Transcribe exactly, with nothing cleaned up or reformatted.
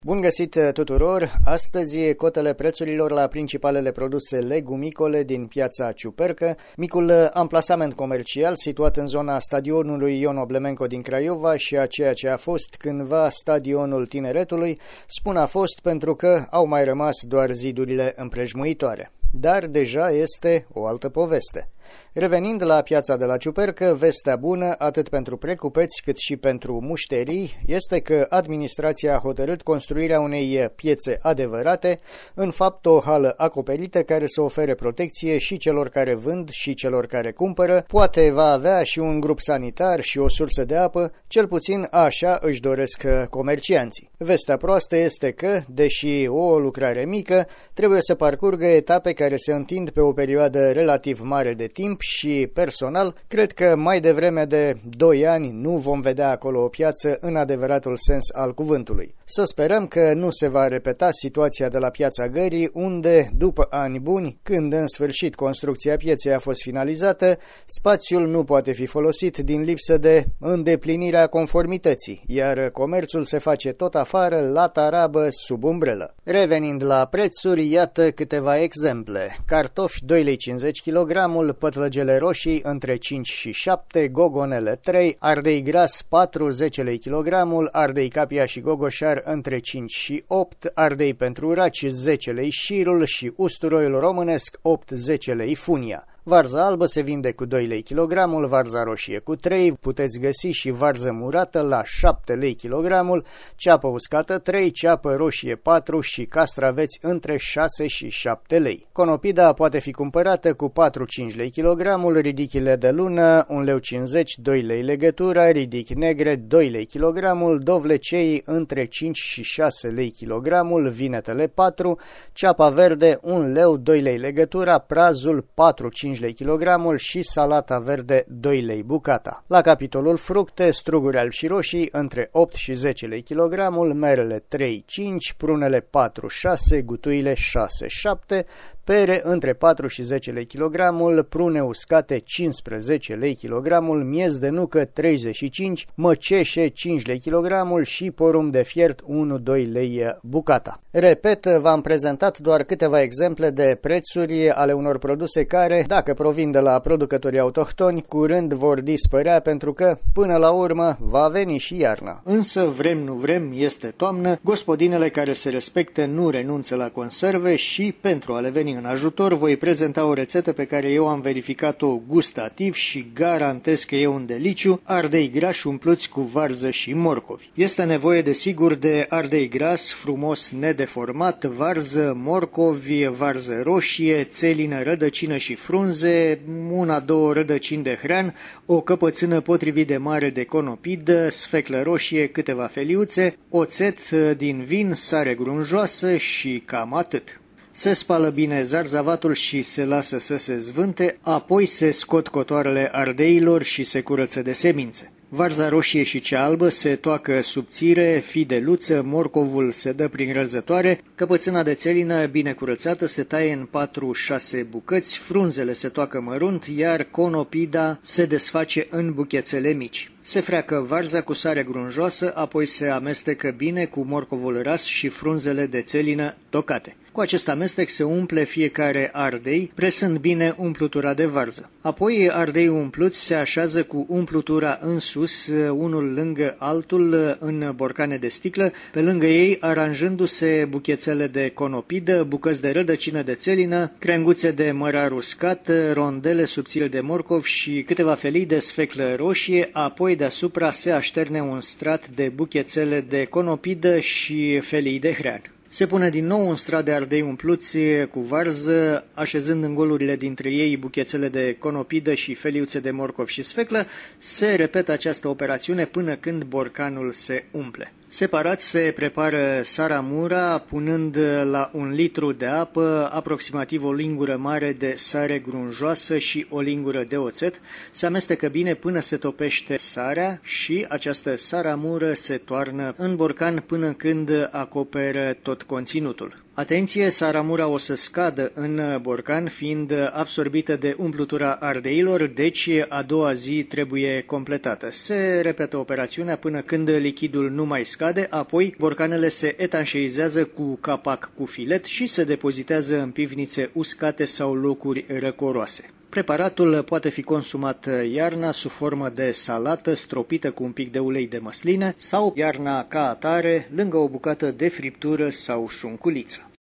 Bun găsit tuturor! Astăzi cotele prețurilor la principalele produse legumicole din piața Ciupercă, micul amplasament comercial situat în zona stadionului Ion Oblemenco din Craiova și a ceea ce a fost cândva stadionul Tineretului, spun a fost pentru că au mai rămas doar zidurile împrejmuitoare. Dar deja este o altă poveste. Revenind la piața de la Ciupercă, vestea bună, atât pentru precupeți cât și pentru mușterii, este că administrația a hotărât construirea unei piețe adevărate, în fapt o hală acoperită care să ofere protecție și celor care vând și celor care cumpără, poate va avea și un grup sanitar și o sursă de apă, cel puțin așa își doresc comercianții. Vestea proastă este că, deși o lucrare mică, trebuie să parcurgă etape care se întind pe o perioadă relativ mare de timp și, personal, cred că mai devreme de doi ani nu vom vedea acolo o piață în adevăratul sens al cuvântului. Să sperăm că nu se va repeta situația de la Piața Gării, unde, după ani buni, când în sfârșit construcția pieței a fost finalizată, spațiul nu poate fi folosit din lipsă de îndeplinirea conformității, iar comerțul se face tot afară, la tarabă, sub umbrelă. Revenind la prețuri, iată câteva exemple. Cartofi doi lei cincizeci kilogramul, pătlăgele roșii între cinci și șapte, gogonele trei, ardei gras patru zece lei kilogramul, ardei capia și gogoșar între cinci și opt, ardei pentru raci zece lei șirul și usturoiul românesc opt zece lei funia. Varza albă se vinde cu doi lei kilogramul, varza roșie cu trei, puteți găsi și varză murată la șapte lei kilogramul, ceapă uscată trei, ceapă roșie patru și castraveți între șase și șapte lei. Conopida poate fi cumpărată cu patru cinci lei kilogramul, ridichile de lună un leu cincizeci, doi lei legătura, ridichi negre doi lei kilogramul, dovlecei între cinci și șase lei kilogramul, vinetele patru, ceapa verde un leu, doi lei legătura, prazul patru cinci lei kilogramul și salata verde doi lei bucata. La capitolul fructe, struguri albi și roșii între opt și zece lei kilogramul, merele trei cinci, prunele patru șase, gutuile șase șapte, pere între patru și zece lei kilogramul, prune uscate cincisprezece lei kilogramul, miez de nucă treizeci și cinci, măceșe cinci lei kilogramul și porumb de fiert unu doi lei bucata. Repet, v-am prezentat doar câteva exemple de prețuri ale unor produse care, dacă provin de la producătorii autohtoni, curând vor dispărea pentru că, până la urmă, va veni și iarna. Însă, vrem nu vrem, este toamnă, gospodinele care se respectă nu renunță la conserve și, pentru a le veni în ajutor, voi prezenta o rețetă pe care eu am verificat-o gustativ și garantez că e un deliciu, ardei grași umpluți cu varză și morcovi. Este nevoie desigur de ardei gras, frumos nedeformat, varză, morcovi, varză roșie, țelină, rădăcină și frunze, una-două rădăcini de hrean, o căpățână potrivit de mare de conopidă, sfeclă roșie, câteva feliuțe, oțet din vin, sare grunjoasă și cam atât. Se spală bine zarzavatul și se lasă să se zvânte, apoi se scot cotoarele ardeilor și se curăță de semințe. Varza roșie și cea albă se toacă subțire, fideluță, morcovul se dă prin răzătoare, căpățâna de țelină bine curățată se taie în patru șase bucăți, frunzele se toacă mărunt, iar conopida se desface în buchețele mici. Se freacă varza cu sare grunjoasă, apoi se amestecă bine cu morcovul ras și frunzele de țelină tocate. Cu acest amestec se umple fiecare ardei, presând bine umplutura de varză. Apoi ardei umpluți se așează cu umplutura în sus, unul lângă altul, în borcane de sticlă, pe lângă ei aranjându-se buchețele de conopidă, bucăți de rădăcină de țelină, crenguțe de mărar uscat, rondele subțire de morcov și câteva felii de sfeclă roșie, apoi deasupra se așterne un strat de buchețele de conopidă și felii de hrean. Se pune din nou un strat de ardei umpluți cu varză, așezând în golurile dintre ei buchețele de conopidă și feliuțe de morcov și sfeclă. Se repetă această operațiune până când borcanul se umple. Separat se prepară saramura, punând la un litru de apă aproximativ o lingură mare de sare grunjoasă și o lingură de oțet. Se amestecă bine până se topește sarea și această saramură se toarnă în borcan până când acoperă tot scot conținutul. Atenție, saramura o să scadă în borcan, fiind absorbită de umplutura ardeilor, deci a doua zi trebuie completată. Se repetă operațiunea până când lichidul nu mai scade, apoi borcanele se etanșeizează cu capac cu filet și se depozitează în pivnițe uscate sau locuri răcoroase. Preparatul poate fi consumat iarna sub formă de salată stropită cu un pic de ulei de măsline sau iarna ca atare lângă o bucată de friptură sau șunculiță.